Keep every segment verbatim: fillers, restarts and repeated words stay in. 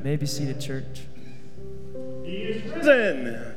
may be seated, church. He is risen.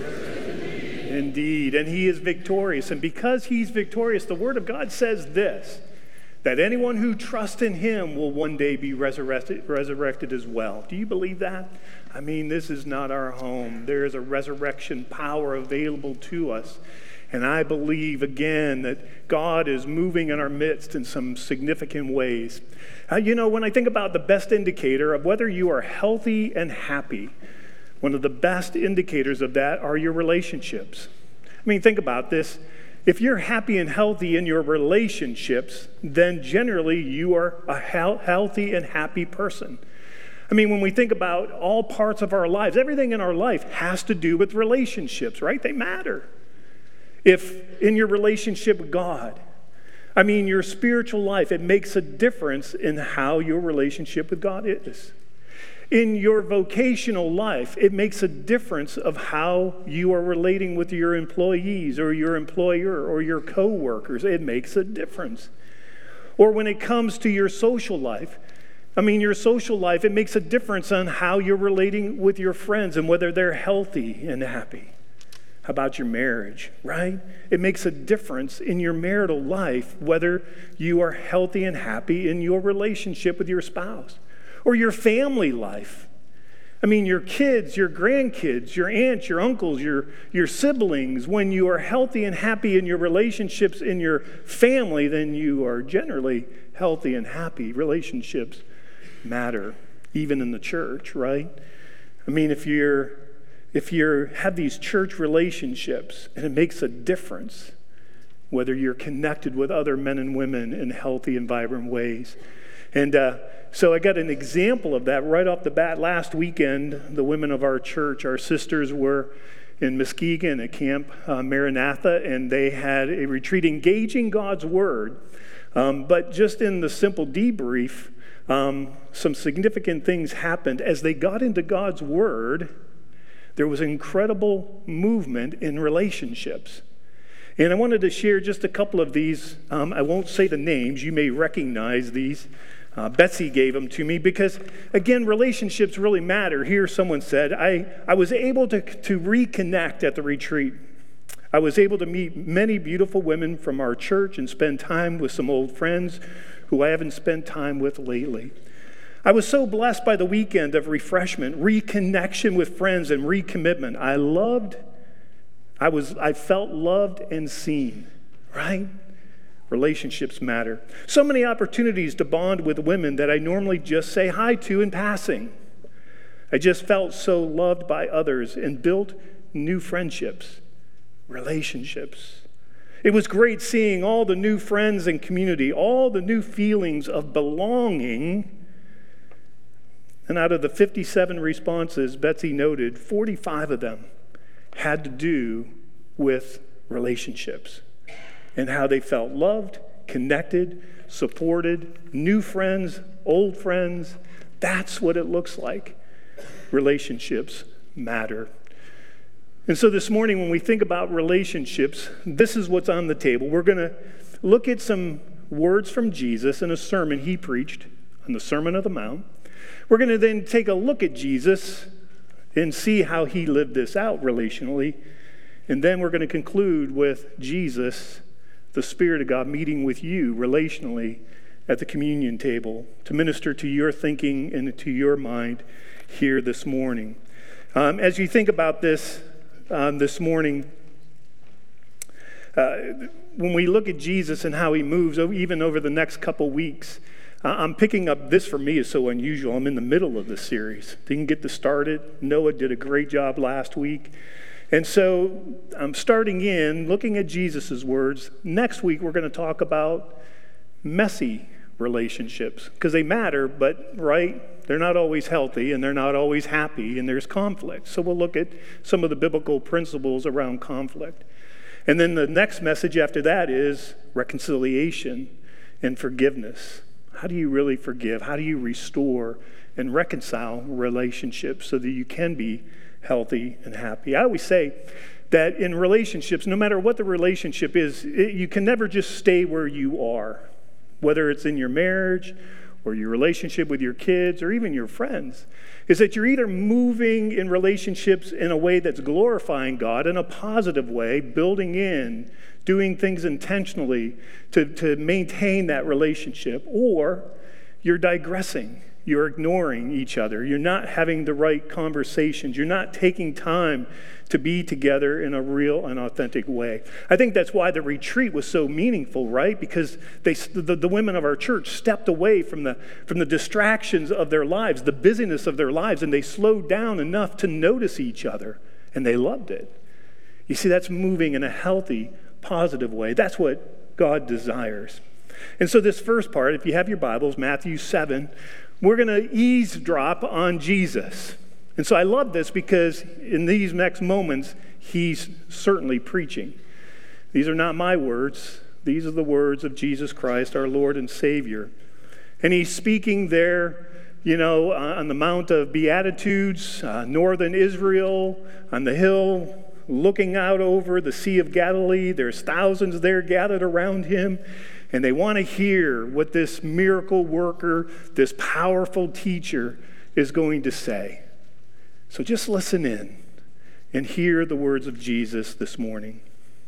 Indeed, and he is victorious. And because he's victorious, the Word of God says this, that anyone who trusts in him will one day be resurrected, resurrected as well. Do you believe that? I mean, this is not our home. There is a resurrection power available to us. And I believe, again, that God is moving in our midst in some significant ways. Uh, you know, when I think about the best indicator of whether you are healthy and happy, one of the best indicators of that are your relationships. I mean, think about this. If you're happy and healthy in your relationships, then generally you are a he- healthy and happy person. I mean, when we think about all parts of our lives, everything in our life has to do with relationships, right? They matter. If in your relationship with God, I mean, your spiritual life, it makes a difference in how your relationship with God is. In your vocational life, it makes a difference of how you are relating with your employees or your employer or your co-workers. It makes a difference. Or when it comes to your social life, I mean, your social life, it makes a difference on how you're relating with your friends and whether they're healthy and happy. How about your marriage, right? It makes a difference in your marital life whether you are healthy and happy in your relationship with your spouse. Or your family life. I mean, your kids, your grandkids, your aunts, your uncles, your, your siblings. When you are healthy and happy in your relationships in your family, then you are generally healthy and happy. Relationships matter, even in the church, right? I mean, if you're if you have these church relationships, and it makes a difference whether you're connected with other men and women in healthy and vibrant ways. And uh, so I got an example of that right off the bat. Last weekend, the women of our church, our sisters, were in Muskegon at Camp uh, Maranatha, and they had a retreat engaging God's Word. Um, but just in the simple debrief, um, some significant things happened. As they got into God's Word, there was incredible movement in relationships. And I wanted to share just a couple of these. Um, I won't say the names. You may recognize these. Uh, Betsy gave them to me because, again, relationships really matter. Here someone said, I, I was able to, to reconnect at the retreat. I was able to meet many beautiful women from our church and spend time with some old friends who I haven't spent time with lately. I was so blessed by the weekend of refreshment, reconnection with friends, and recommitment. I loved, I was, I felt loved and seen, right? Relationships matter. So many opportunities to bond with women that I normally just say hi to in passing. I just felt so loved by others and built new friendships, relationships. It was great seeing all the new friends and community, all the new feelings of belonging. And out of the fifty-seven responses, Betsy noted, forty-five of them had to do with relationships and how they felt loved, connected, supported, new friends, old friends. That's what it looks like. Relationships matter. And so this morning, when we think about relationships, this is what's on the table. We're going to look at some words from Jesus in a sermon he preached on the Sermon on the Mount. We're going to then take a look at Jesus and see how he lived this out relationally. And then we're going to conclude with Jesus, the Spirit of God, meeting with you relationally at the communion table to minister to your thinking and to your mind here this morning. Um, as you think about this um, this morning, uh, when we look at Jesus and how he moves, even over the next couple weeks, uh, I'm picking up, this for me is so unusual. I'm in the middle of the series. Didn't get to start it. Noah did a great job last week. And so I'm starting in, looking at Jesus' words. Next week, we're going to talk about messy relationships because they matter, but, right, they're not always healthy and they're not always happy and there's conflict. So we'll look at some of the biblical principles around conflict. And then the next message after that is reconciliation and forgiveness. How do you really forgive? How do you restore and reconcile relationships so that you can be healthy and happy? I always say that in relationships, no matter what the relationship is, it, you can never just stay where you are, whether it's in your marriage or your relationship with your kids or even your friends is that you're either moving in relationships in a way that's glorifying God in a positive way, building in, doing things intentionally to, to maintain that relationship, or you're digressing. You're ignoring each other. You're not having the right conversations. You're not taking time to be together in a real and authentic way. I think that's why the retreat was so meaningful, right? Because they, the, the women of our church stepped away from the, from the distractions of their lives, the busyness of their lives, and they slowed down enough to notice each other, and they loved it. You see, that's moving in a healthy, positive way. That's what God desires. And so this first part, if you have your Bibles, Matthew seven, we're going to eavesdrop on Jesus. And so I love this because in these next moments, he's certainly preaching. These are not my words. These are the words of Jesus Christ, our Lord and Savior. And he's speaking there, you know, on the Mount of Beatitudes, uh, northern Israel, on the hill, looking out over the Sea of Galilee. There's thousands there gathered around him. And they want to hear what this miracle worker, this powerful teacher is going to say. So just listen in and hear the words of Jesus this morning.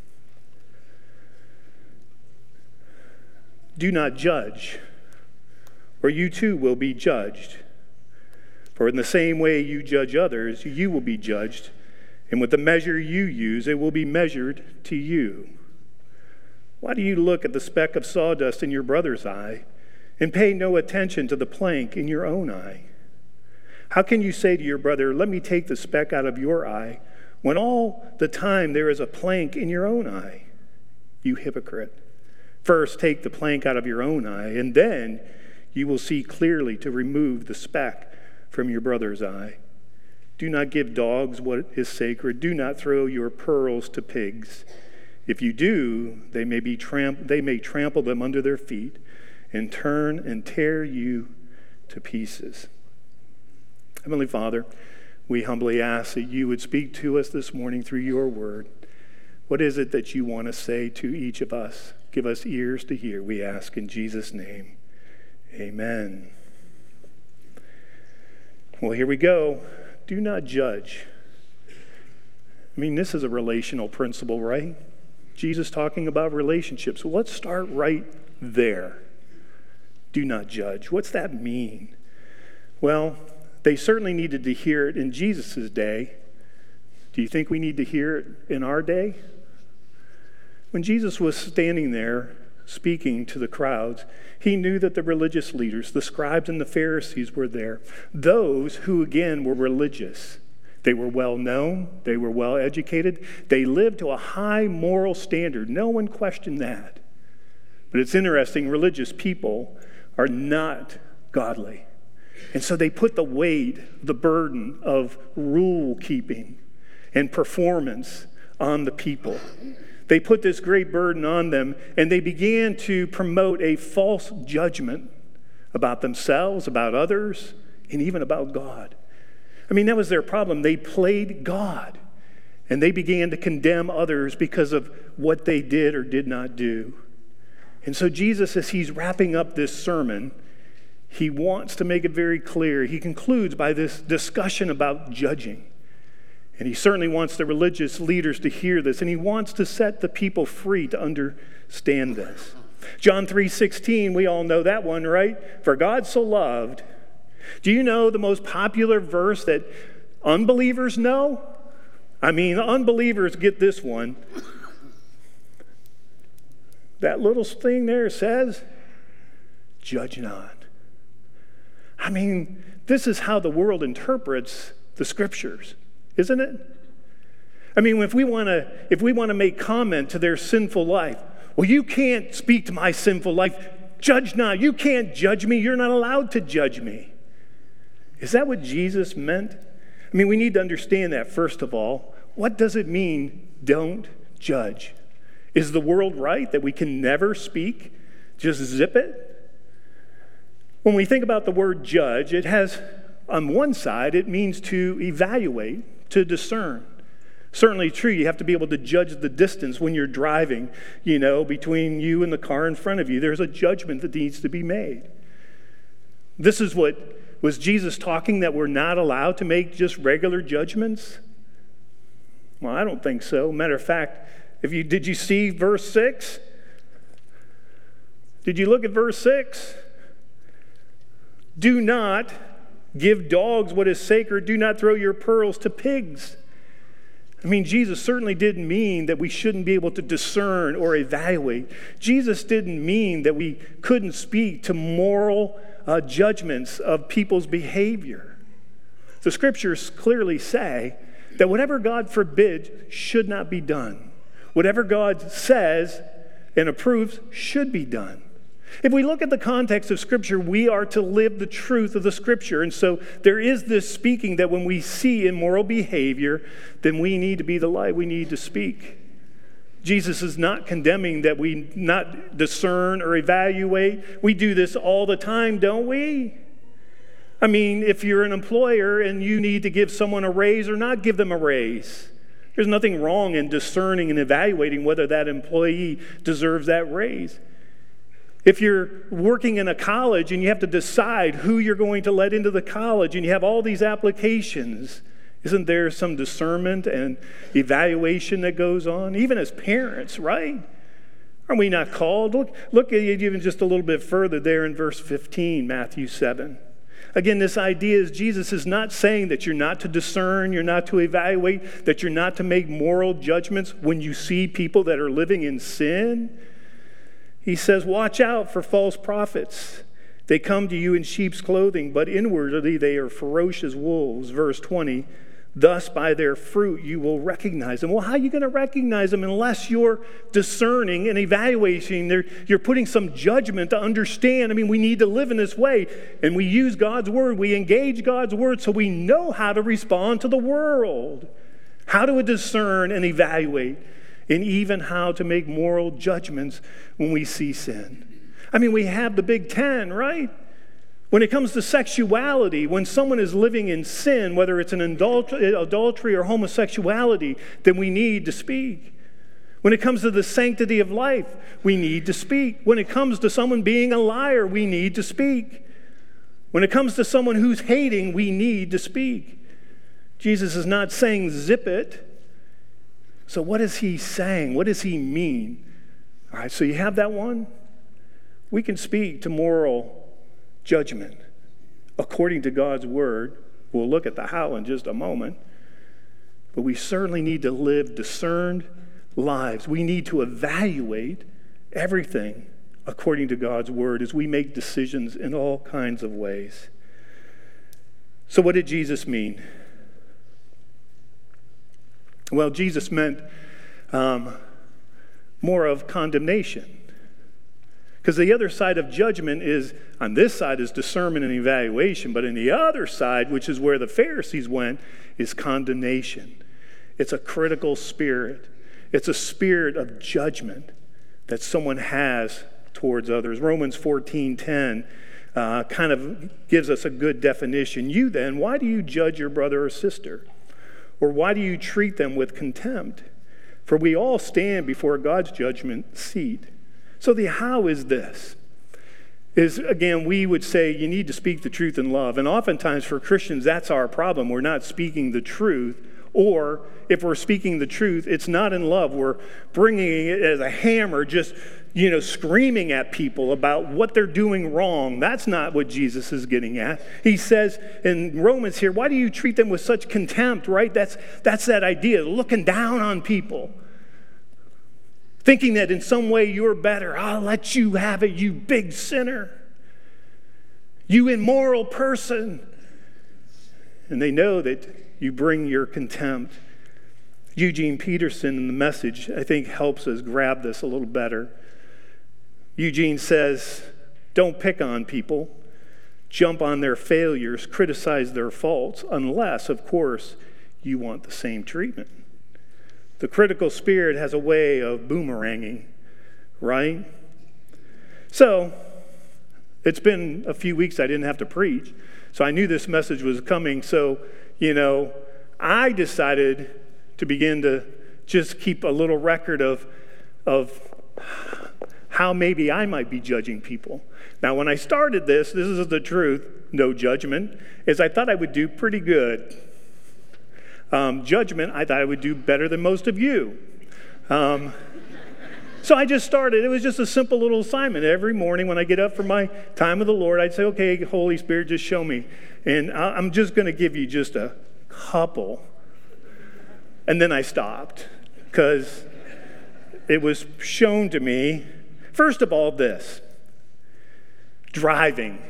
Do not judge, or you too will be judged. For in the same way you judge others, you will be judged. And with the measure you use, it will be measured to you. Why do you look at the speck of sawdust in your brother's eye and pay no attention to the plank in your own eye? How can you say to your brother, let me take the speck out of your eye, when all the time there is a plank in your own eye? You hypocrite. First take the plank out of your own eye, and then you will see clearly to remove the speck from your brother's eye. Do not give dogs what is sacred. Do not throw your pearls to pigs. If you do, they may be tramp- they may trample them under their feet and turn and tear you to pieces. Heavenly Father, we humbly ask that you would speak to us this morning through your word. What is it that you want to say to each of us? Give us ears to hear, we ask in Jesus' name. Amen. Well, here we go. Do not judge. I mean, this is a relational principle, right? Jesus talking about relationships. So let's start right there. Do not judge. What's that mean? Well, they certainly needed to hear it in Jesus' day. Do you think we need to hear it in our day? When Jesus was standing there speaking to the crowds, he knew that the religious leaders, the scribes and the Pharisees were there. Those who, again, were religious. They were well known. They were well educated. They lived to a high moral standard. No one questioned that. But it's interesting, religious people are not godly. And so they put the weight, the burden of rule keeping and performance on the people. They put this great burden on them, and they began to promote a false judgment about themselves, about others, and even about God. I mean, that was their problem. They played God, and they began to condemn others because of what they did or did not do. And so Jesus, as he's wrapping up this sermon, he wants to make it very clear. He concludes by this discussion about judging. And he certainly wants the religious leaders to hear this, and he wants to set the people free to understand this. John three sixteen, we all know that one, right? For God so loved. Do you know the most popular verse that unbelievers know? I mean, unbelievers get this one. That little thing there says, judge not. I mean, this is how the world interprets the scriptures, isn't it? I mean, if we want to if we want to make comment to their sinful life, well, you can't speak to my sinful life. Judge not. You can't judge me. You're not allowed to judge me. Is that what Jesus meant? I mean, we need to understand that, first of all. What does it mean, don't judge? Is the world right that we can never speak? Just zip it? When we think about the word judge, it has, on one side, it means to evaluate, to discern. Certainly true, you have to be able to judge the distance when you're driving, you know, between you and the car in front of you. There's a judgment that needs to be made. This is what, was Jesus talking that we're not allowed to make just regular judgments? Well, I don't think so. Matter of fact, if you did you see verse six? Did you look at verse six? Do not give dogs what is sacred. Do not throw your pearls to pigs. I mean, Jesus certainly didn't mean that we shouldn't be able to discern or evaluate. Jesus didn't mean that we couldn't speak to moral uh, judgments of people's behavior. The scriptures clearly say that whatever God forbids should not be done. Whatever God says and approves should be done. If we look at the context of Scripture, we are to live the truth of the Scripture. And so there is this speaking that when we see immoral behavior, then we need to be the light. We need to speak. Jesus is not condemning that we not discern or evaluate. We do this all the time, don't we? I mean, if you're an employer and you need to give someone a raise or not give them a raise, there's nothing wrong in discerning and evaluating whether that employee deserves that raise. If you're working in a college and you have to decide who you're going to let into the college and you have all these applications, isn't there some discernment and evaluation that goes on? Even as parents, right? Are we not called? Look, look at it even just a little bit further there in verse fifteen, Matthew seven. Again, this idea is Jesus is not saying that you're not to discern, you're not to evaluate, that you're not to make moral judgments when you see people that are living in sin. He says, watch out for false prophets. They come to you in sheep's clothing, but inwardly they are ferocious wolves. Verse twenty, thus by their fruit you will recognize them. Well, how are you going to recognize them unless you're discerning and evaluating? You're putting some judgment to understand. I mean, we need to live in this way, and we use God's word. We engage God's word so we know how to respond to the world, how to discern and evaluate, and even how to make moral judgments when we see sin. I mean, we have the Big Ten, right? When it comes to sexuality, when someone is living in sin, whether it's an adultery or homosexuality, then we need to speak. When it comes to the sanctity of life, we need to speak. When it comes to someone being a liar, we need to speak. When it comes to someone who's hating, we need to speak. Jesus is not saying zip it. So what is he saying? What does he mean? All right, so you have that one. We can speak to moral judgment according to God's word. We'll look at the how in just a moment. But we certainly need to live discerned lives. We need to evaluate everything according to God's word as we make decisions in all kinds of ways. So what did Jesus mean? Well, Jesus meant um, more of condemnation. Because the other side of judgment is, on this side is discernment and evaluation, but on the other side, which is where the Pharisees went, is condemnation. It's a critical spirit. It's a spirit of judgment that someone has towards others. Romans fourteen ten uh, kind of gives us a good definition. You then, why do you judge your brother or sister? Or why do you treat them with contempt? For we all stand before God's judgment seat. So the how is this. Is, again, we would say you need to speak the truth in love. And oftentimes for Christians, that's our problem. We're not speaking the truth. Or if we're speaking the truth, it's not in love. We're bringing it as a hammer, just, you know, screaming at people about what they're doing wrong. That's not what Jesus is getting at. He says in Romans here, why do you treat them with such contempt, right? That's, that's that idea, looking down on people. Thinking that in some way you're better. I'll let you have it, you big sinner. You immoral person. And they know that you bring your contempt. Eugene Peterson in The Message, I think, helps us grab this a little better. Eugene says, don't pick on people, jump on their failures, criticize their faults, unless, of course, you want the same treatment. The critical spirit has a way of boomeranging, right? So, it's been a few weeks I didn't have to preach, so I knew this message was coming. So, you know, I decided to begin to just keep a little record of, of how maybe I might be judging people. Now, when I started this, this is the truth, no judgment, is I thought I would do pretty good. Um, judgment, I thought I would do better than most of you. Um, so I just started. It was just a simple little assignment. Every morning when I get up for my time with the Lord, I'd say, okay, Holy Spirit, just show me. And I'm just going to give you just a couple. And then I stopped because it was shown to me, first of all, this. Driving.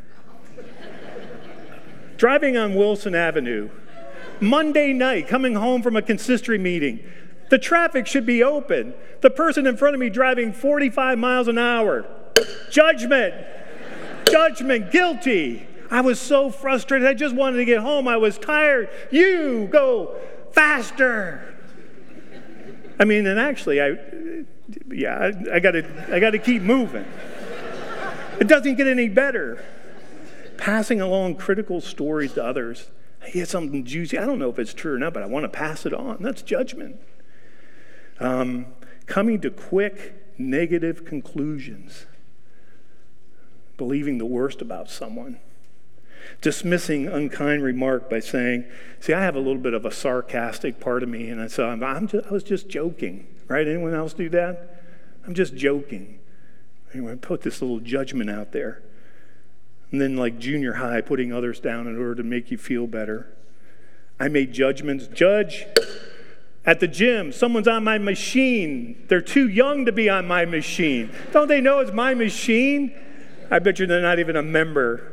Driving on Wilson Avenue. Monday night, coming home from a consistory meeting. The traffic should be open. The person in front of me driving forty-five miles an hour. Judgment. Judgment. Guilty. I was so frustrated. I just wanted to get home. I was tired. You go faster. I mean, and actually, I, yeah, I, I gotta, I gotta keep moving. It doesn't get any better. Passing along critical stories to others. I hear something juicy. I don't know if it's true or not, but I want to pass it on. That's judgment. Um, coming to quick, negative conclusions. Believing the worst about someone. Dismissing unkind remark by saying, see, I have a little bit of a sarcastic part of me, and I said, I'm just, I was just joking, right? Anyone else do that? I'm just joking. Anyway, I put this little judgment out there. And then like junior high, putting others down in order to make you feel better. I made judgments. Judge, at the gym, someone's on my machine. They're too young to be on my machine. Don't they know it's my machine? I bet you they're not even a member.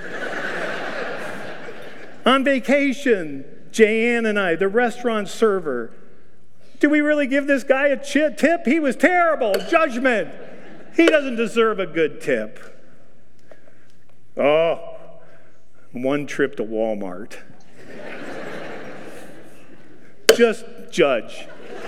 On vacation, Jan and I, the restaurant server. Do we really give this guy a tip? He was terrible. Judgment. He doesn't deserve a good tip. Oh, one trip to Walmart. Just judge.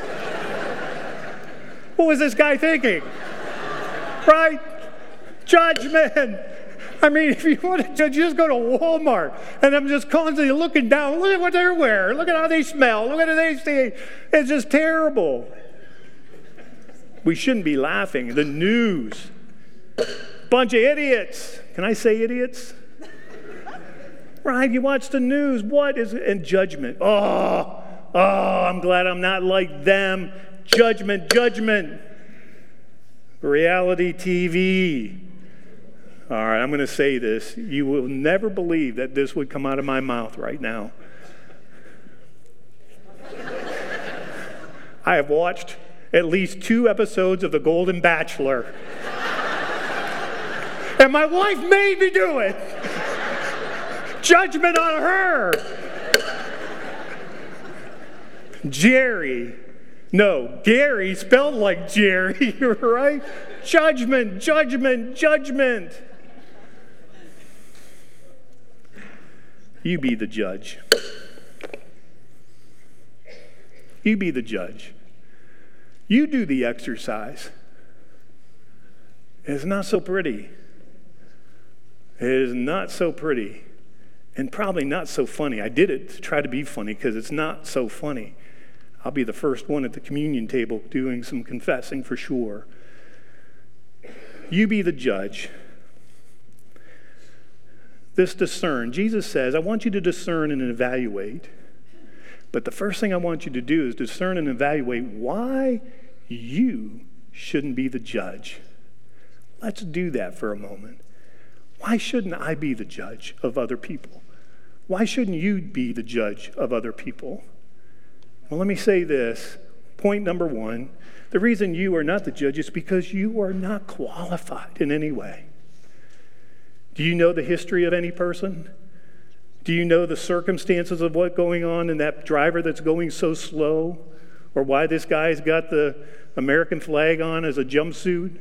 What was this guy thinking? Right? Judgment. I mean, if you want to judge, just go to Walmart. And I'm just constantly looking down. Look at what they're wearing. Look at how they smell. Look at how they see. It's just terrible. We shouldn't be laughing. The news. Bunch of idiots. Can I say idiots? Right? You watch the news. What is it? And judgment. Oh, oh, I'm glad I'm not like them. Judgment, judgment. Reality T V. All right, I'm going to say this. You will never believe that this would come out of my mouth right now. I have watched at least two episodes of The Golden Bachelor. And my wife made me do it. Judgment on her. Jerry. No, Gary spelled like Jerry, right? Judgment, judgment, judgment. You be the judge. You be the judge. You do the exercise. It's not so pretty. It is not so pretty. And probably not so funny. I did it to try to be funny because it's not so funny. I'll be the first one at the communion table doing some confessing for sure. You be the judge. This discern. Jesus says, I want you to discern and evaluate. But the first thing I want you to do is discern and evaluate why you shouldn't be the judge. Let's do that for a moment. Why shouldn't I be the judge of other people? Why shouldn't you be the judge of other people? Well, let me say this. Point number one, the reason you are not the judge is because you are not qualified in any way. Do you know the history of any person? Do you know the circumstances of what's going on in that driver that's going so slow? Or why this guy's got the American flag on as a jumpsuit?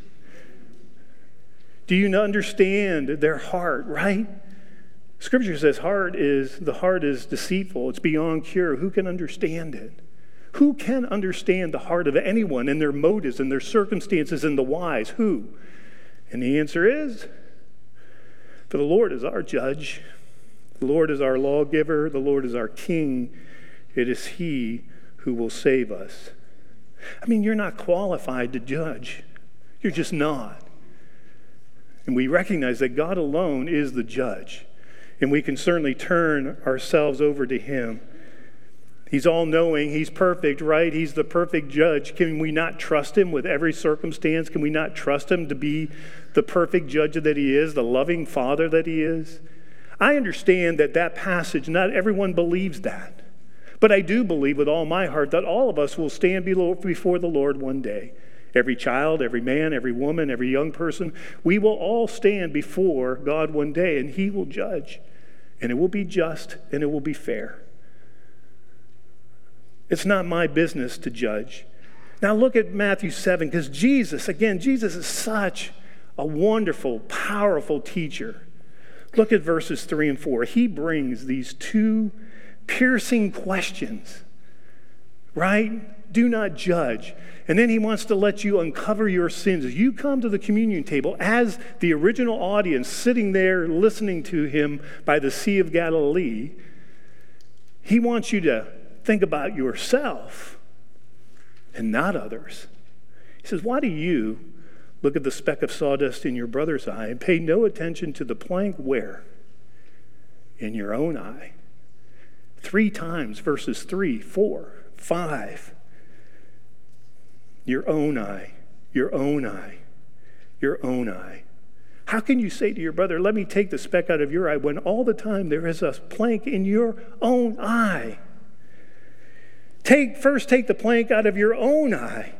Do you understand their heart, right? Scripture says heart is, the heart is deceitful. It's beyond cure. Who can understand it? Who can understand the heart of anyone and their motives and their circumstances and the whys? Who? And the answer is, for the Lord is our judge. The Lord is our lawgiver. The Lord is our king. It is he who will save us. I mean, you're not qualified to judge. You're just not. And we recognize that God alone is the judge. And we can certainly turn ourselves over to him. He's all-knowing. He's perfect, right? He's the perfect judge. Can we not trust him with every circumstance? Can we not trust him to be the perfect judge that he is, the loving father that he is? I understand that that passage, not everyone believes that. But I do believe with all my heart that all of us will stand before the Lord one day. Every child, every man, every woman, every young person, we will all stand before God one day, and he will judge. And it will be just, and it will be fair. It's not my business to judge. Now look at Matthew seven, because Jesus, again, Jesus is such a wonderful, powerful teacher. Look at verses three and four. He brings these two piercing questions, right? Do not judge. And then he wants to let you uncover your sins. As you come to the communion table, as the original audience sitting there listening to him by the Sea of Galilee, he wants you to think about yourself and not others. He says, why do you look at the speck of sawdust in your brother's eye and pay no attention to the plank where? In your own eye. Three times, verses three, four, five. Your own eye, your own eye, your own eye. How can you say to your brother, let me take the speck out of your eye, when all the time there is a plank in your own eye? Take first take the plank out of your own eye.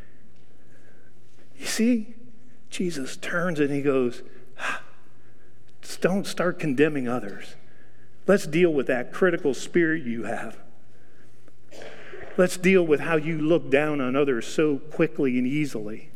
You see, Jesus turns and he goes, ah, don't start condemning others. Let's deal with that critical spirit you have. Let's deal with how you look down on others so quickly and easily.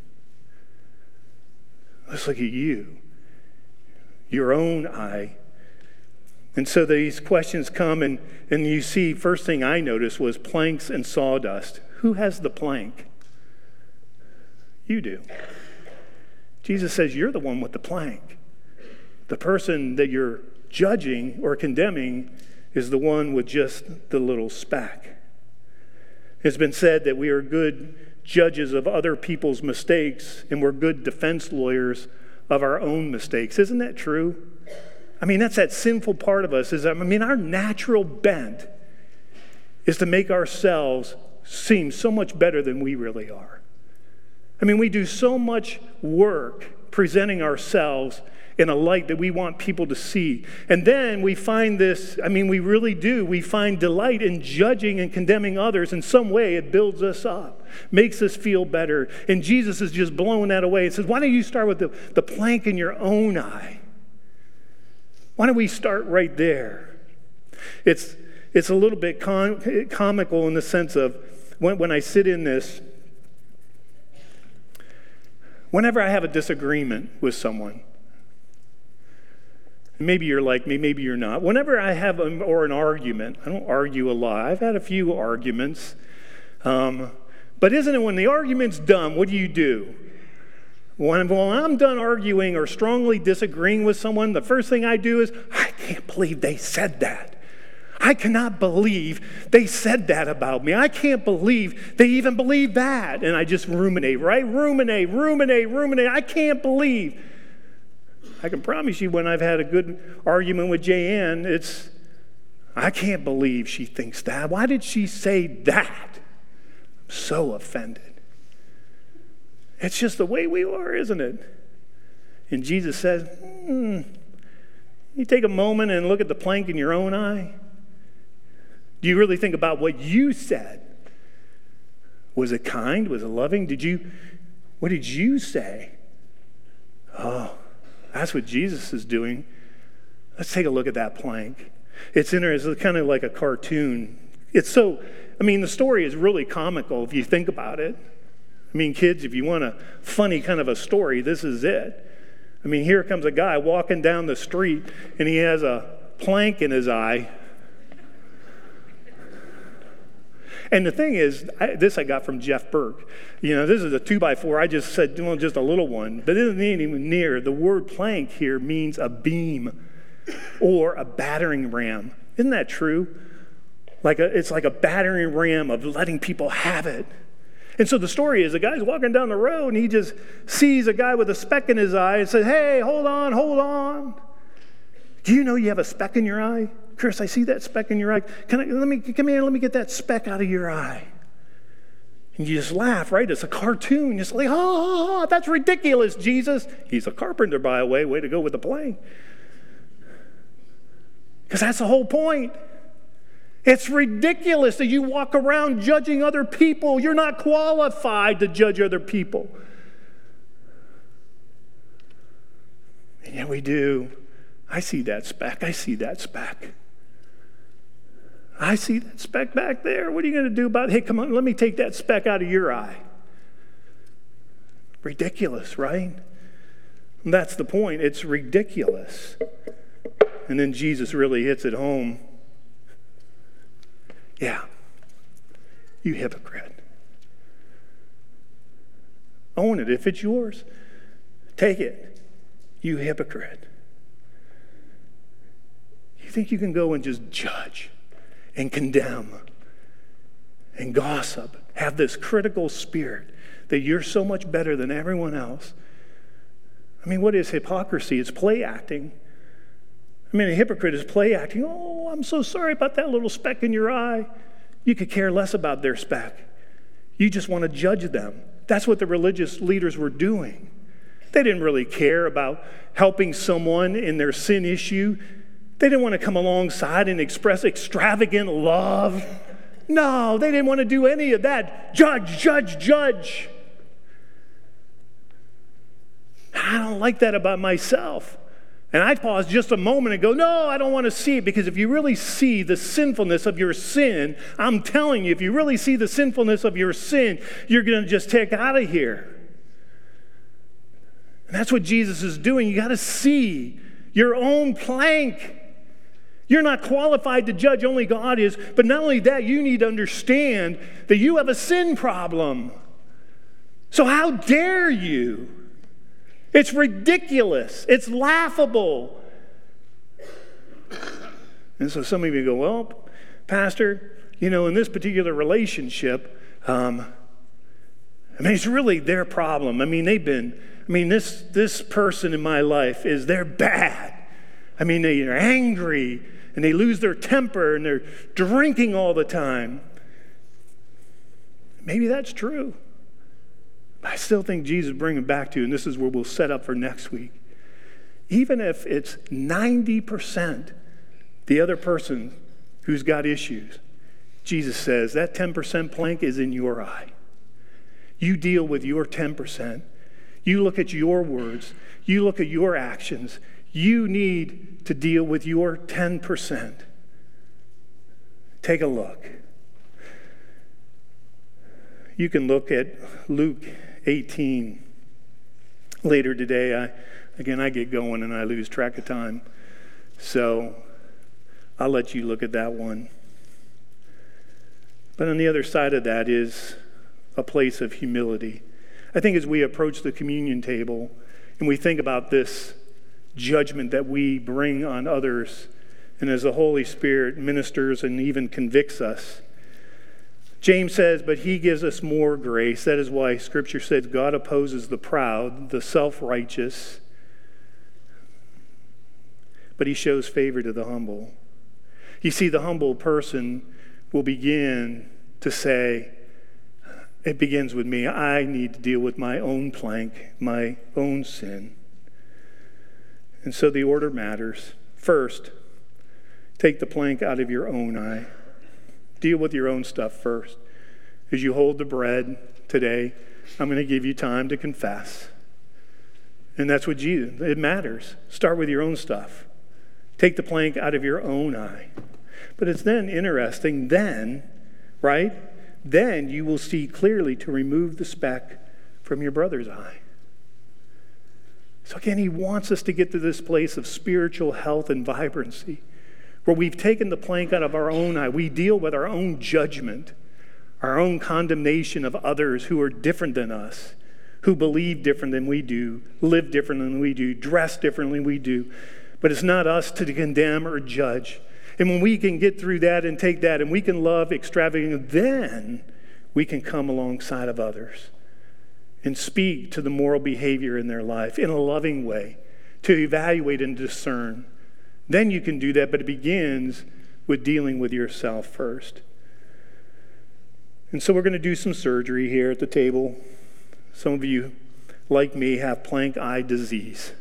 Let's look at you, your own eye. And so these questions come, and, and you see, first thing I noticed was planks and sawdust. Who has the plank? You do. Jesus says you're the one with the plank. The person that you're judging or condemning is the one with just the little speck. It's been said that we are good judges of other people's mistakes, and we're good defense lawyers of our own mistakes. Isn't that true? I mean, that's that sinful part of us. Is I mean, our natural bent is to make ourselves seem so much better than we really are. I mean, we do so much work presenting ourselves in a light that we want people to see. And then we find this, I mean, we really do. We find delight in judging and condemning others. In some way, it builds us up, makes us feel better. And Jesus is just blowing that away and says, why don't you start with the, the plank in your own eye? Why don't we start right there? It's, it's a little bit com- comical in the sense of when, when I sit in this, whenever I have a disagreement with someone, maybe you're like me, maybe you're not. Whenever I have a, or an argument, I don't argue a lot. I've had a few arguments. Um, but isn't it when the argument's done, what do you do? When, when I'm done arguing or strongly disagreeing with someone, the first thing I do is, I can't believe they said that. I cannot believe they said that about me. I can't believe they even believe that. And I just ruminate, right? Ruminate, ruminate, ruminate. I can't believe. I can promise you when I've had a good argument with Jan, it's, I can't believe she thinks that. Why did she say that? I'm so offended. It's just the way we are, isn't it? And Jesus says, hmm, you take a moment and look at the plank in your own eye. Do you really think about what you said? Was it kind? Was it loving? Did you, what did you say? Oh, that's what Jesus is doing. Let's take a look at that plank. It's interesting. It's kind of like a cartoon. It's so, I mean, the story is really comical if you think about it. I mean, kids, if you want a funny kind of a story, this is it. I mean, here comes a guy walking down the street, and he has a plank in his eye. And the thing is, I, this I got from Jeff Burke. You know, this is a two by four. I just said, well, just a little one. But it isn't even near. The word plank here means a beam or a battering ram. Isn't that true? Like a, it's like a battering ram of letting people have it. And so the story is, the guy's walking down the road and he just sees a guy with a speck in his eye and says, hey, hold on, hold on. Do you know you have a speck in your eye? Chris, I see that speck in your eye. Can I, let me, come here, let me get that speck out of your eye. And you just laugh, right? It's a cartoon. It's like, oh, that's ridiculous, Jesus. He's a carpenter, by the way. Way to go with the plane. Because that's the whole point. It's ridiculous that you walk around judging other people. You're not qualified to judge other people. And yet we do. I see that speck. I see that speck. I see that speck back there. What are you going to do about it? Hey, come on, let me take that speck out of your eye. Ridiculous, right? And that's the point. It's ridiculous. And then Jesus really hits it home. Yeah, you hypocrite. Own it. If it's yours, take it. You hypocrite. You think you can go and just judge and condemn and gossip, have this critical spirit that you're so much better than everyone else? I mean, what is hypocrisy? It's play acting. I mean, a hypocrite is play acting. Oh, I'm so sorry about that little speck in your eye. You could care less about their speck. You just want to judge them. That's what the religious leaders were doing. They didn't really care about helping someone in their sin issue. They didn't want to come alongside and express extravagant love. No, they didn't want to do any of that. Judge, judge, judge. I don't like that about myself. And I pause just a moment and go, no, I don't want to see it, because if you really see the sinfulness of your sin, I'm telling you, if you really see the sinfulness of your sin, you're going to just take out of here. And that's what Jesus is doing. You got to see your own plank. You're not qualified to judge, only God is. But not only that, you need to understand that you have a sin problem. So how dare you? It's ridiculous. It's laughable. And so some of you go, well, Pastor, you know, in this particular relationship, um, I mean, it's really their problem. I mean, they've been, I mean, this, this person in my life is, they're bad. I mean, they are angry and they lose their temper and they're drinking all the time. Maybe that's true. I still think Jesus is bringing it back to you, and this is where we'll set up for next week. Even if it's ninety percent the other person who's got issues, Jesus says that ten percent plank is in your eye. You deal with your ten percent. You look at your words. You look at your actions. You need to deal with your ten percent. Take a look. You can look at Luke eighteen later today. I, again, I get going and I lose track of time. So I'll let you look at that one. But on the other side of that is a place of humility. I think as we approach the communion table and we think about this judgment that we bring on others, and as the Holy Spirit ministers and even convicts us, James says, but he gives us more grace. That is why Scripture says God opposes the proud, the self-righteous, but he shows favor to the humble. You see, the humble person will begin to say, it begins with me. I need to deal with my own plank, my own sin. And so the order matters. First, take the plank out of your own eye. Deal with your own stuff first. As you hold the bread today, I'm going to give you time to confess. And that's what Jesus, it matters. Start with your own stuff. Take the plank out of your own eye. But it's then interesting, then, right? Then you will see clearly to remove the speck from your brother's eye. So again, he wants us to get to this place of spiritual health and vibrancy, where we've taken the plank out of our own eye. We deal with our own judgment, our own condemnation of others who are different than us, who believe different than we do, live different than we do, dress differently than we do. But it's not us to condemn or judge. And when we can get through that and take that and we can love extravagantly, then we can come alongside of others and speak to the moral behavior in their life in a loving way, to evaluate and discern. Then you can do that, but it begins with dealing with yourself first. And so we're going to do some surgery here at the table. Some of you, like me, have plank eye disease.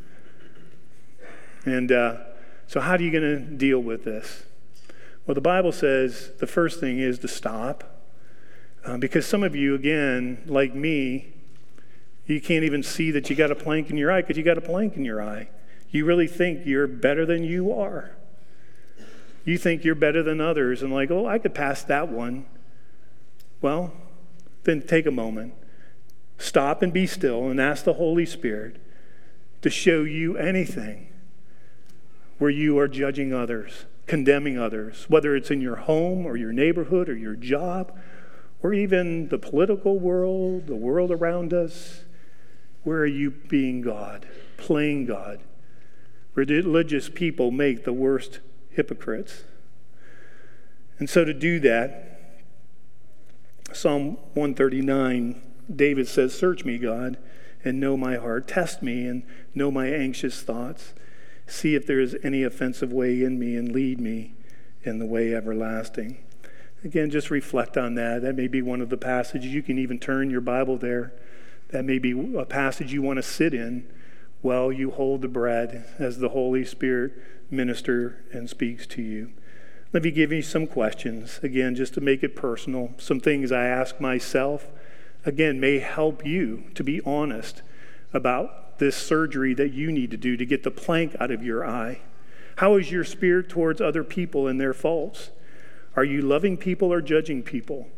And uh, so how are you going to deal with this? Well, the Bible says the first thing is to stop. Uh, because some of you, again, like me, you can't even see that you got a plank in your eye because you got a plank in your eye. You really think you're better than you are. You think you're better than others and like, oh, I could pass that one. Well, then take a moment. Stop and be still and ask the Holy Spirit to show you anything where you are judging others, condemning others, whether it's in your home or your neighborhood or your job, or even the political world, the world around us. Where are you being God, playing God? Religious people make the worst hypocrites. And so to do that, Psalm one thirty-nine, David says, "Search me, God, and know my heart. Test me and know my anxious thoughts. See if there is any offensive way in me and lead me in the way everlasting." Again, just reflect on that. That may be one of the passages. You can even turn your Bible there. That may be a passage you want to sit in while you hold the bread as the Holy Spirit ministers and speaks to you. Let me give you some questions, again, just to make it personal. Some things I ask myself, again, may help you to be honest about this surgery that you need to do to get the plank out of your eye. How is your spirit towards other people and their faults? Are you loving people or judging people?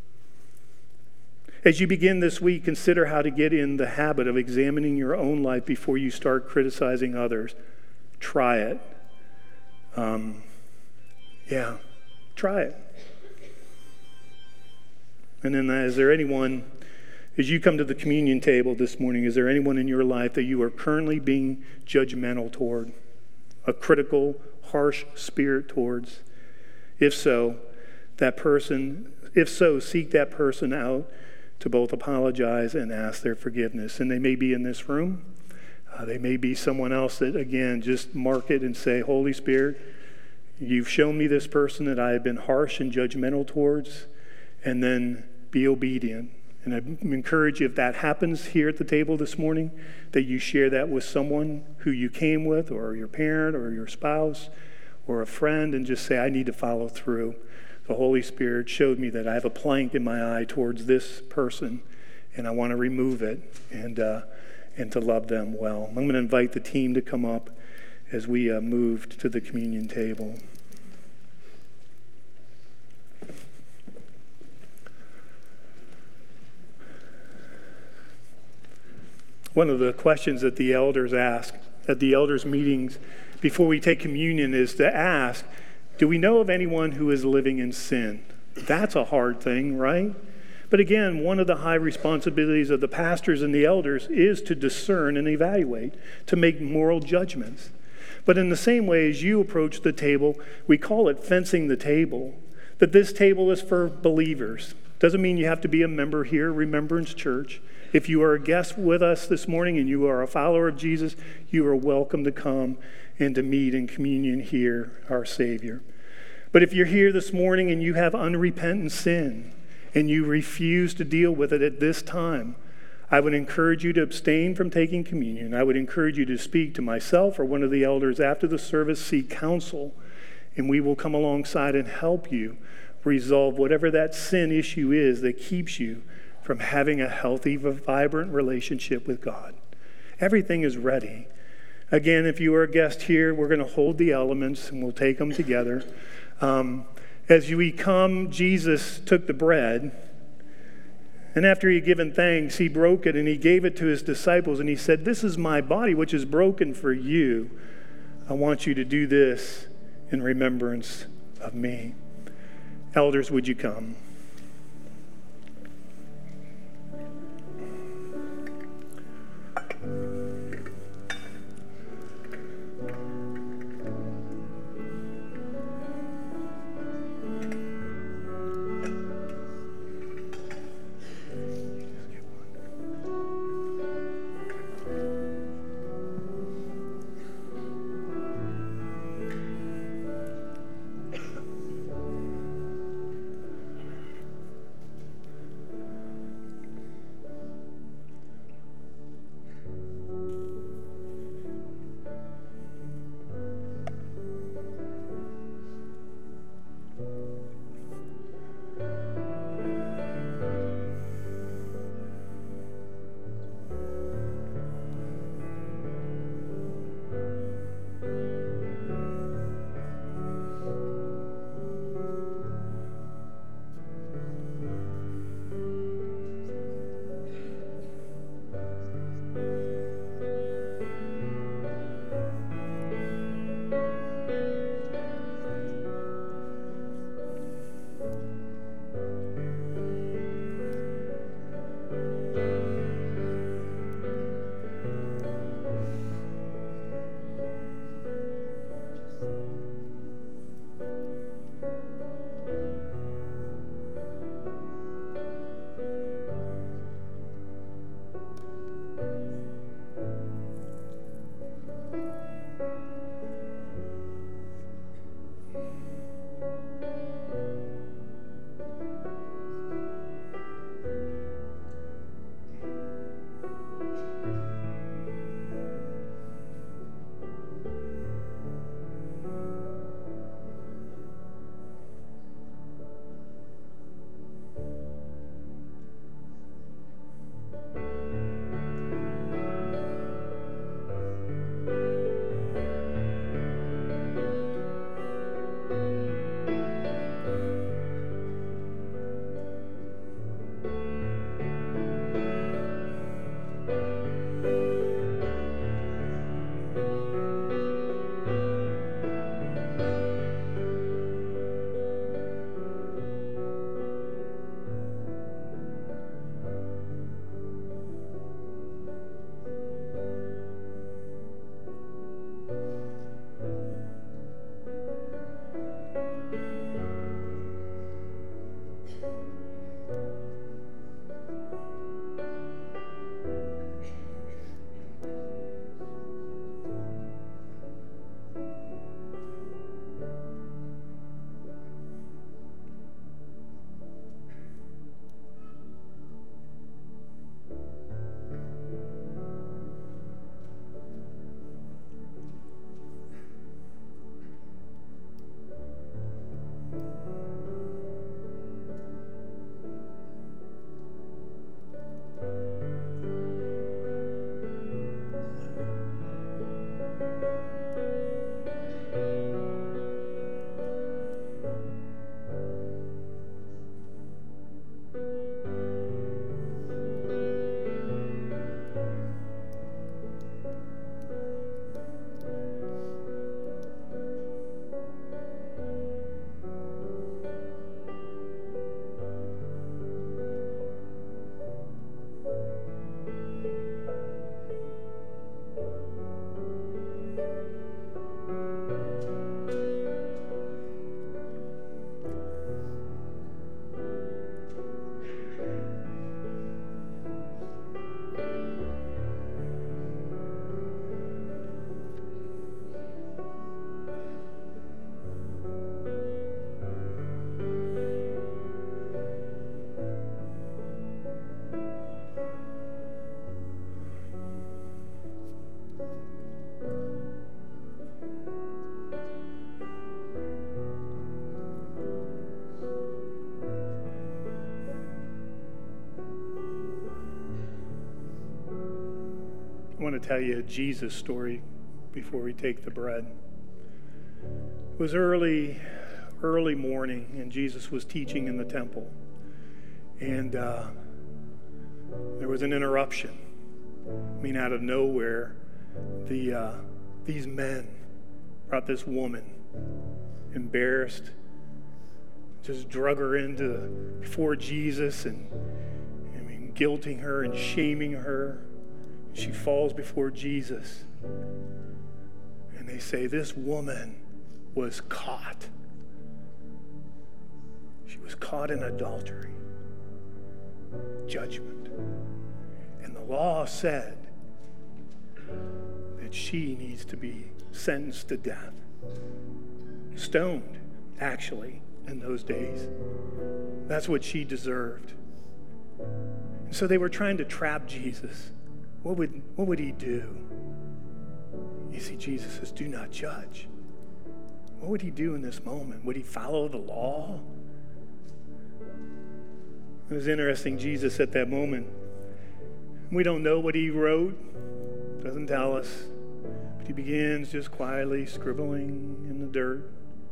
As you begin this week, consider how to get in the habit of examining your own life before you start criticizing others. Try it. Um, yeah, try it. And then is there anyone, as you come to the communion table this morning, is there anyone in your life that you are currently being judgmental toward? A critical, harsh spirit towards? If so, that person, if so, seek that person out to both apologize and ask their forgiveness. And they may be in this room. Uh, they may be someone else that, again, just mark it and say, Holy Spirit, you've shown me this person that I have been harsh and judgmental towards, and then be obedient. And I encourage you, if that happens here at the table this morning, that you share that with someone who you came with, or your parent, or your spouse, or a friend, and just say, I need to follow through. The Holy Spirit showed me that I have a plank in my eye towards this person, and I want to remove it and uh, and to love them well. I'm going to invite the team to come up as we uh, move to the communion table. One of the questions that the elders ask at the elders' meetings before we take communion is to ask, do we know of anyone who is living in sin? That's a hard thing, right? But again, one of the high responsibilities of the pastors and the elders is to discern and evaluate, to make moral judgments. But in the same way as you approach the table, we call it fencing the table, that this table is for believers. Doesn't mean you have to be a member here, Remembrance Church. If you are a guest with us this morning and you are a follower of Jesus, you are welcome to come and to meet in communion here, our Savior. But if you're here this morning and you have unrepentant sin and you refuse to deal with it at this time, I would encourage you to abstain from taking communion. I would encourage you to speak to myself or one of the elders after the service, seek counsel, and we will come alongside and help you resolve whatever that sin issue is that keeps you from having a healthy, vibrant relationship with God. Everything is ready. Again, if you are a guest here, we're going to hold the elements and we'll take them together. Um, as we come, Jesus took the bread, and after he had given thanks, he broke it and he gave it to his disciples, and he said, "This is my body, which is broken for you. I want you to do this in remembrance of me." Elders, would you come? want to tell you a Jesus story before we take the bread. It was early, early morning, and Jesus was teaching in the temple. And uh, there was an interruption. I mean, out of nowhere, the uh, these men brought this woman, embarrassed, just drug her into before Jesus, and I mean, guilting her and shaming her. She falls before Jesus, and they say, this woman was caught. She was caught in adultery. Judgment. And the law said that she needs to be sentenced to death. Stoned, actually, in those days. That's what she deserved. And so they were trying to trap Jesus. What would, what would he do? You see, Jesus says, do not judge. What would he do in this moment? Would he follow the law? It was interesting, Jesus at that moment, we don't know what he wrote, doesn't tell us, but he begins just quietly scribbling in the dirt.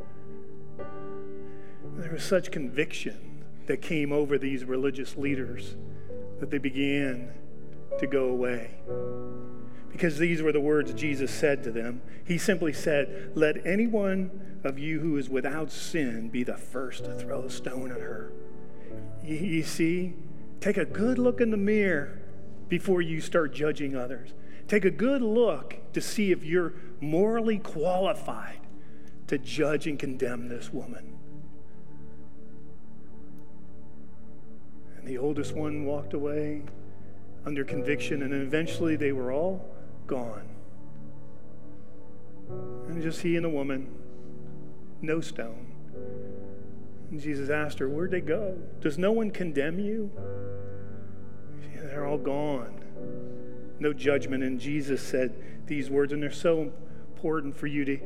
There was such conviction that came over these religious leaders that they began to go away. Because these were the words Jesus said to them. He simply said, let any one of you who is without sin be the first to throw a stone at her. You, you see, take a good look in the mirror before you start judging others. Take a good look to see if you're morally qualified to judge and condemn this woman. And the oldest one walked away under conviction, and eventually they were all gone. And just he and the woman, no stone. And Jesus asked her, where'd they go? Does no one condemn you? Yeah, they're all gone. No judgment. And Jesus said these words, and they're so important for you to...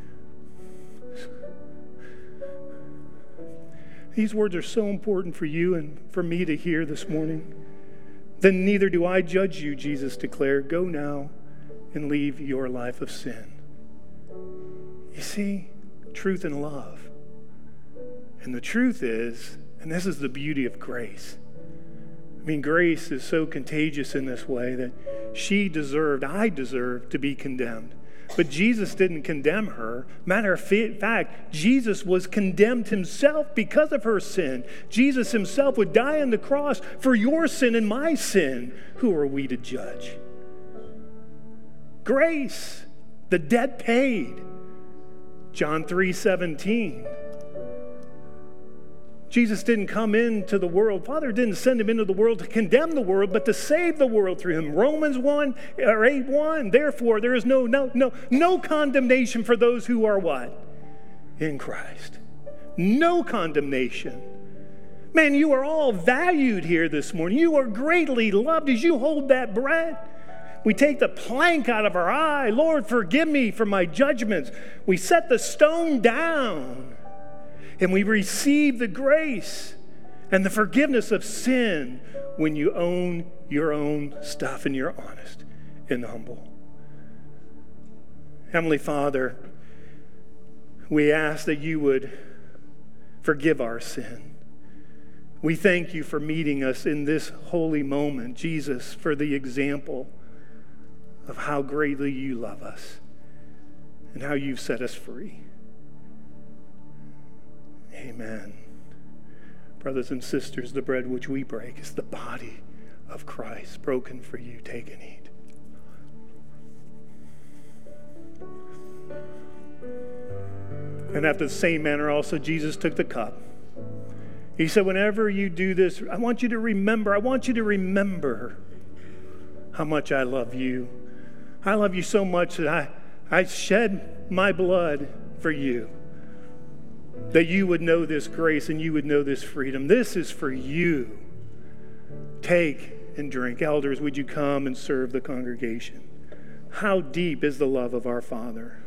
These words are so important for you and for me to hear this morning. Then neither do I judge you, Jesus declared. Go now and leave your life of sin. You see, truth and love. And the truth is, and this is the beauty of grace. I mean, grace is so contagious in this way that she deserved, I deserved to be condemned. But Jesus didn't condemn her. Matter of fact, Jesus was condemned himself because of her sin. Jesus himself would die on the cross for your sin and my sin. Who are we to judge? Grace, the debt paid. John three seventeen. Jesus didn't come into the world. Father didn't send him into the world to condemn the world, but to save the world through him. Romans one or eight one. Therefore, there is no no no no condemnation for those who are what? In Christ. No condemnation. Man, you are all valued here this morning. You are greatly loved as you hold that bread. We take the plank out of our eye. Lord, forgive me for my judgments. We set the stone down. And we receive the grace and the forgiveness of sin when you own your own stuff and you're honest and humble. Heavenly Father, we ask that you would forgive our sin. We thank you for meeting us in this holy moment, Jesus, for the example of how greatly you love us and how you've set us free. Amen. Brothers and sisters, the bread which we break is the body of Christ, broken for you. Take and eat. And after the same manner also Jesus took the cup. He said, whenever you do this, I want you to remember, I want you to remember how much I love you. I love you so much that I, I shed my blood for you. That you would know this grace and you would know this freedom. This is for you. Take and drink. Elders, would you come and serve the congregation? How deep is the love of our Father?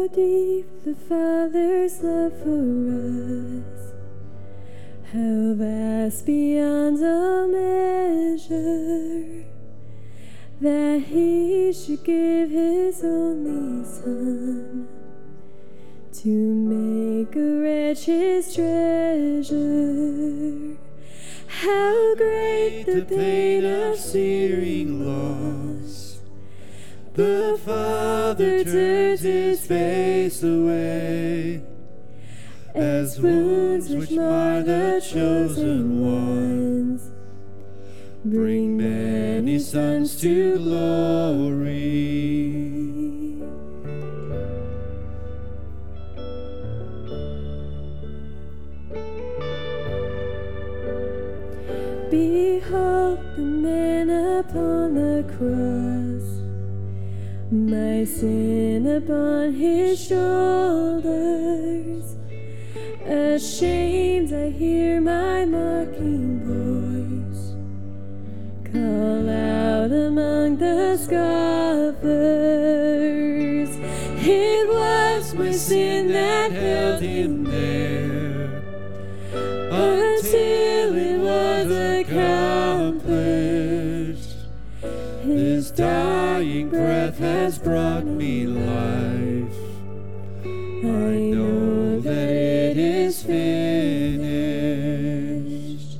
How deep the Father's love for us, how vast beyond all measure, that He should give His only Son to make a wretch His treasure. How great the pain of searing loss! The Father turns His face away, as wounds which mar the chosen ones bring many sons to glory. Behold the man upon the cross, my sin upon His shoulders. Ashamed I hear my mocking voice call out among the scoffers. It was my sin that held Him there until it was accomplished. His dying breath has brought me life. I know that it is finished.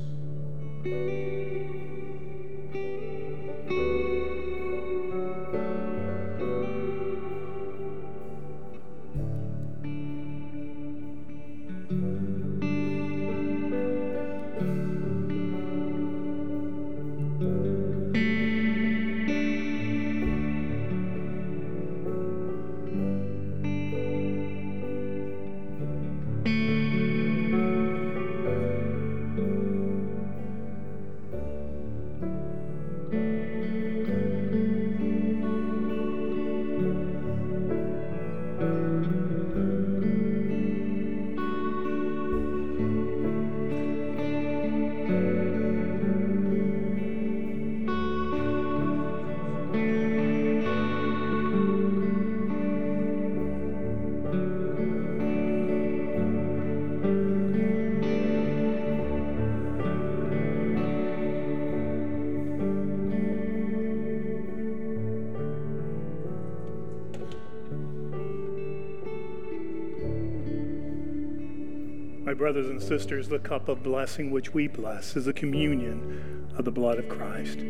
My brothers and sisters, the cup of blessing which we bless is the communion of the blood of Christ.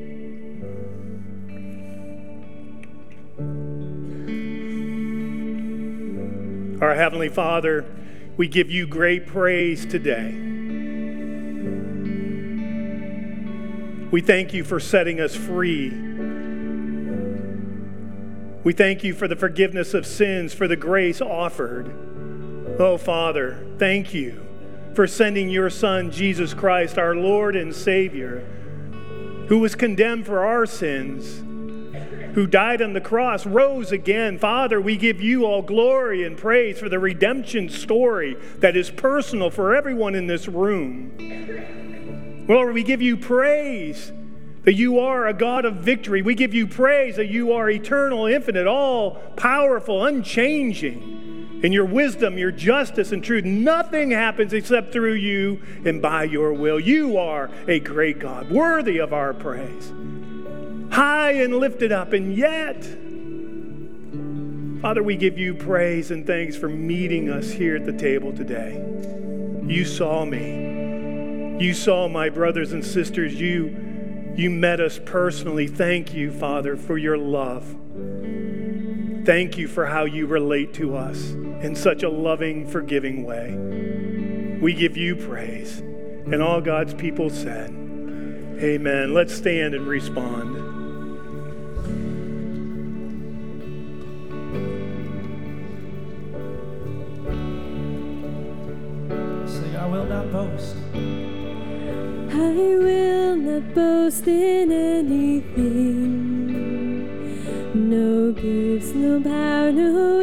Our Heavenly Father, we give you great praise today. We thank you for setting us free. We thank you for the forgiveness of sins, for the grace offered. Oh, Father, thank you for sending your Son, Jesus Christ, our Lord and Savior, who was condemned for our sins, who died on the cross, rose again. Father, we give you all glory and praise for the redemption story that is personal for everyone in this room. Lord, we give you praise that you are a God of victory. We give you praise that you are eternal, infinite, all-powerful, unchanging. In your wisdom, your justice, and truth, nothing happens except through you and by your will. You are a great God, worthy of our praise. High and lifted up, and yet, Father, we give you praise and thanks for meeting us here at the table today. You saw me. You saw my brothers and sisters. You, you met us personally. Thank you, Father, for your love. Thank you for how you relate to us in such a loving, forgiving way. We give you praise. And all God's people said, amen. Let's stand and respond. Say, I will not boast. I will not boast in anything. No gifts, no power, no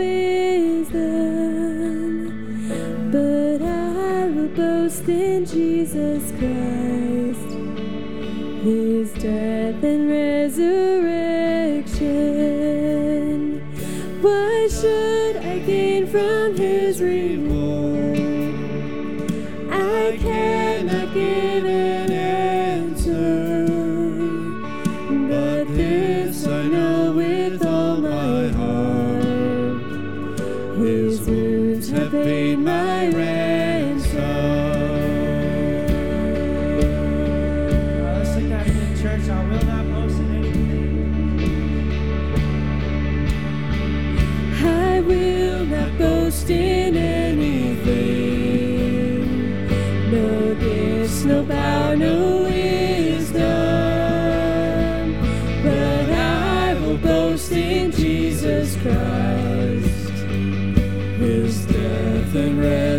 wisdom, but I will boast in Jesus Christ, His death and resurrection. What should I gain his reward. I cannot give an answer, but this I know with all my heart. His wounds have paid my ransom. Let's sing that in the church. I will not boast in anything. I will not boast in anything. No gifts, no power, no wisdom. But I will boast in Jesus Christ, his death and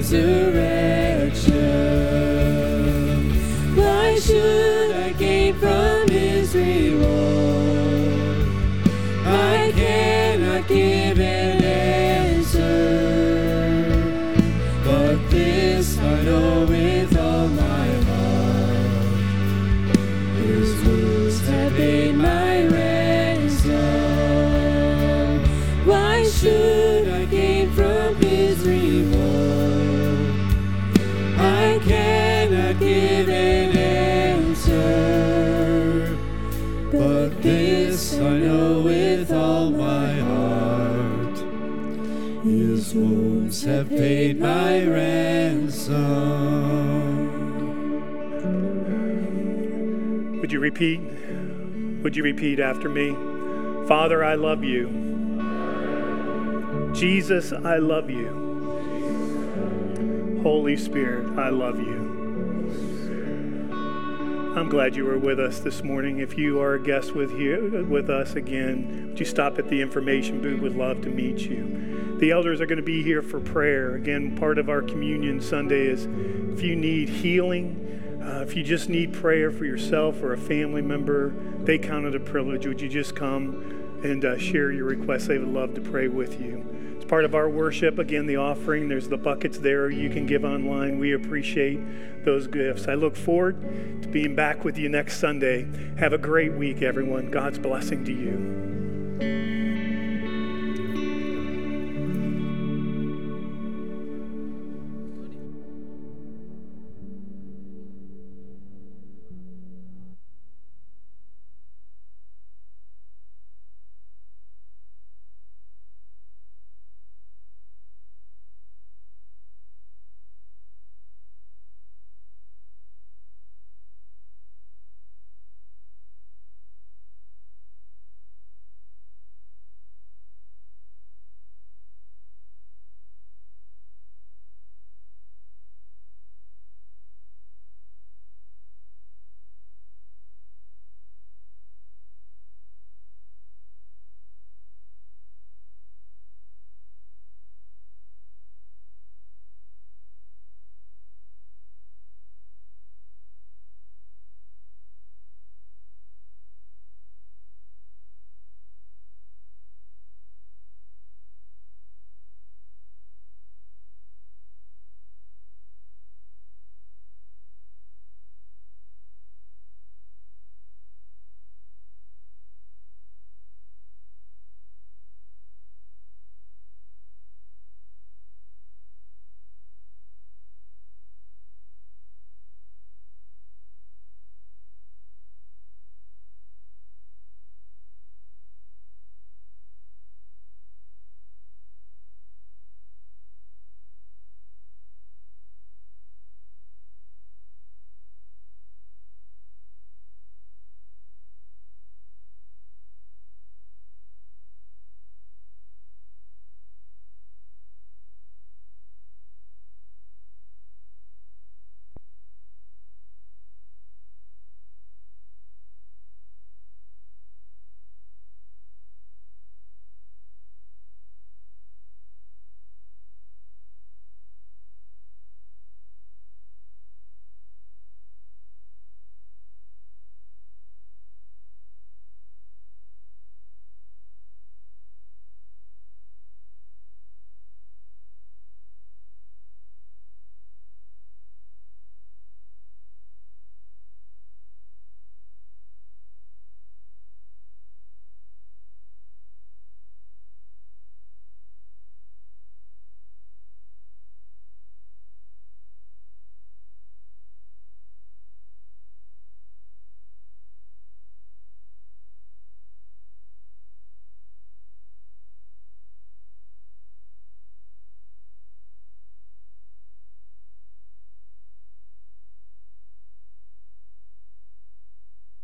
resurrection. Why should I gain from his reward? I cannot give an answer, but this I know with all my heart. His wounds have paid my ransom. Why should I gain from his reward? I cannot give an answer, but this I know with all my heart. His wounds have paid my ransom. Would you repeat? Would you repeat after me? Father, I love you. Jesus, I love you. Holy Spirit, I love you. I'm glad you were with us this morning. If you are a guest with you with us again, would you stop at the information booth? Would love to meet you. The elders are going to be here for prayer. Again, part of our communion Sunday is if you need healing, uh, if you just need prayer for yourself or a family member, they count it a privilege. Would you just come and uh, share your requests? They would love to pray with you. It's part of our worship. Again, the offering, there's the buckets there. You can give online. We appreciate those gifts. I look forward to being back with you next Sunday. Have a great week, everyone. God's blessing to you.